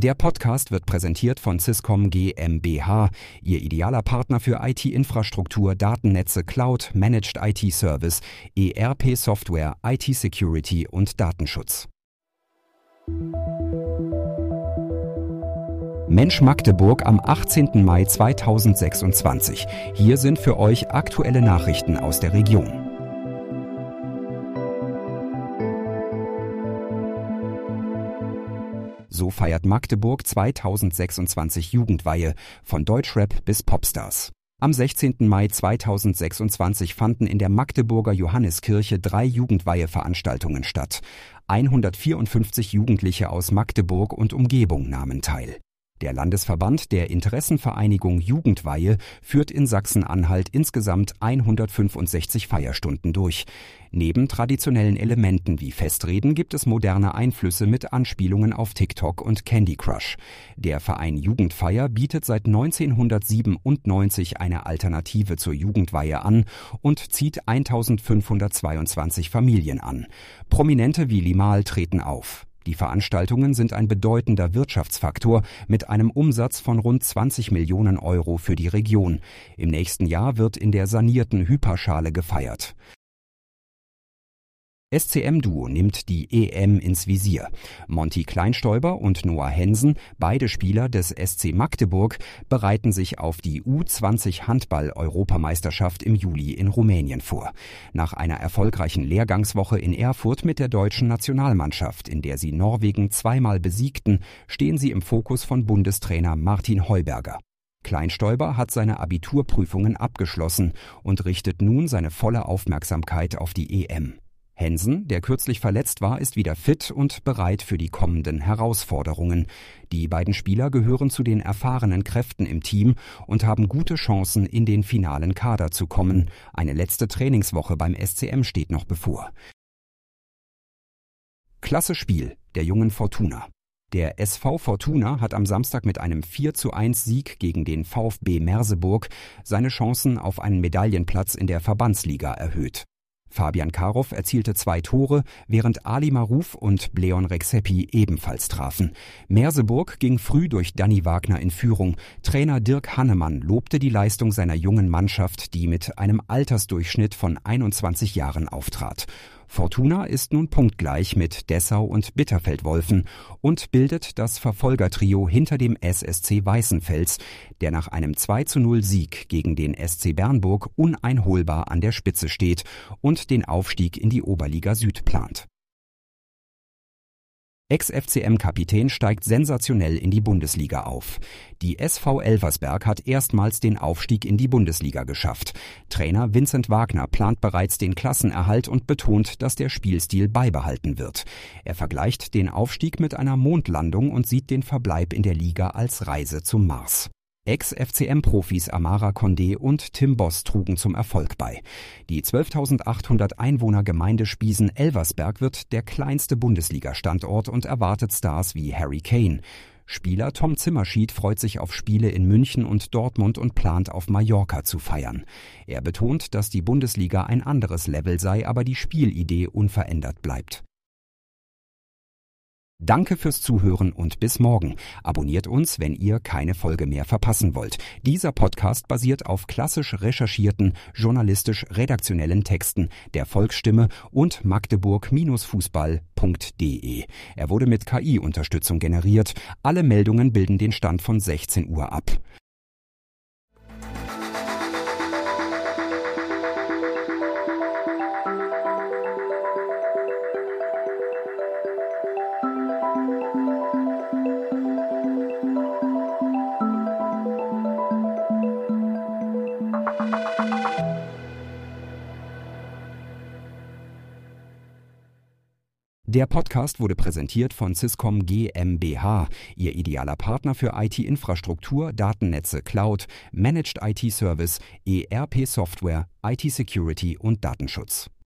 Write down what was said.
Der Podcast wird präsentiert von Swisscom GmbH, Ihr idealer Partner für IT-Infrastruktur, Datennetze, Cloud, Managed IT-Service, ERP-Software, IT-Security und Datenschutz. Mensch Magdeburg am 18. Mai 2026. Hier sind für euch aktuelle Nachrichten aus der Region. So feiert Magdeburg 2026 Jugendweihe, von Deutschrap bis Popstars. Am 16. Mai 2026 fanden in der Magdeburger Johanneskirche 3 Jugendweiheveranstaltungen statt. 154 Jugendliche aus Magdeburg und Umgebung nahmen teil. Der Landesverband der Interessenvereinigung Jugendweihe führt in Sachsen-Anhalt insgesamt 165 Feierstunden durch. Neben traditionellen Elementen wie Festreden gibt es moderne Einflüsse mit Anspielungen auf TikTok und Candy Crush. Der Verein Jugendfeier bietet seit 1997 eine Alternative zur Jugendweihe an und zieht 1522 Familien an. Prominente wie Limahl treten auf. Die Veranstaltungen sind ein bedeutender Wirtschaftsfaktor mit einem Umsatz von rund 20 Millionen Euro für die Region. Im nächsten Jahr wird in der sanierten Hyperschale gefeiert. SCM-Duo nimmt die EM ins Visier. Monty Kleinstäuber und Noah Hensen, beide Spieler des SC Magdeburg, bereiten sich auf die U20 Handball-Europameisterschaft im Juli in Rumänien vor. Nach einer erfolgreichen Lehrgangswoche in Erfurt mit der deutschen Nationalmannschaft, in der sie Norwegen zweimal besiegten, stehen sie im Fokus von Bundestrainer Martin Heuberger. Kleinstäuber hat seine Abiturprüfungen abgeschlossen und richtet nun seine volle Aufmerksamkeit auf die EM. Hensen, der kürzlich verletzt war, ist wieder fit und bereit für die kommenden Herausforderungen. Die beiden Spieler gehören zu den erfahrenen Kräften im Team und haben gute Chancen, in den finalen Kader zu kommen. Eine letzte Trainingswoche beim SCM steht noch bevor. Klasse Spiel der jungen Fortuna. Der SV Fortuna hat am Samstag mit einem 4:1 Sieg gegen den VfB Merseburg seine Chancen auf einen Medaillenplatz in der Verbandsliga erhöht. Fabian Karow erzielte 2 Tore, während Ali Maruf und Bleon Rexepi ebenfalls trafen. Merseburg ging früh durch Danny Wagner in Führung. Trainer Dirk Hannemann lobte die Leistung seiner jungen Mannschaft, die mit einem Altersdurchschnitt von 21 Jahren auftrat. Fortuna ist nun punktgleich mit Dessau und Bitterfeld-Wolfen und bildet das Verfolgertrio hinter dem SSC Weißenfels, der nach einem 2:0 Sieg gegen den SC Bernburg uneinholbar an der Spitze steht und den Aufstieg in die Oberliga Süd plant. Ex-FCM-Kapitän steigt sensationell in die Bundesliga auf. Die SV Elversberg hat erstmals den Aufstieg in die Bundesliga geschafft. Trainer Vincent Wagner plant bereits den Klassenerhalt und betont, dass der Spielstil beibehalten wird. Er vergleicht den Aufstieg mit einer Mondlandung und sieht den Verbleib in der Liga als Reise zum Mars. Ex-FCM-Profis Amara Condé und Tim Boss trugen zum Erfolg bei. Die 12.800 Einwohner-Gemeinde Spiesen-Elversberg wird der kleinste Bundesliga-Standort und erwartet Stars wie Harry Kane. Spieler Tom Zimmerschied freut sich auf Spiele in München und Dortmund und plant auf Mallorca zu feiern. Er betont, dass die Bundesliga ein anderes Level sei, aber die Spielidee unverändert bleibt. Danke fürs Zuhören und bis morgen. Abonniert uns, wenn ihr keine Folge mehr verpassen wollt. Dieser Podcast basiert auf klassisch recherchierten, journalistisch-redaktionellen Texten der Volksstimme und magdeburg-fußball.de. Er wurde mit KI-Unterstützung generiert. Alle Meldungen bilden den Stand von 16 Uhr ab. Der Podcast wurde präsentiert von Swisscom GmbH, Ihr idealer Partner für IT-Infrastruktur, Datennetze, Cloud, Managed IT-Service, ERP-Software, IT-Security und Datenschutz.